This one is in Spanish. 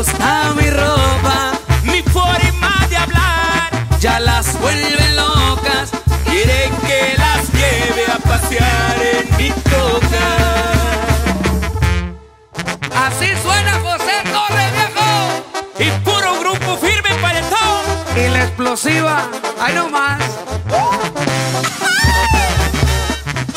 gusta mi ropa, mi forma de hablar, ya las vuelven locas. quieren que las lleve a pasear en mi toca. Así suena José Torres, viejo. Y puro grupo firme paletón. Y la explosiva, ahí nomás.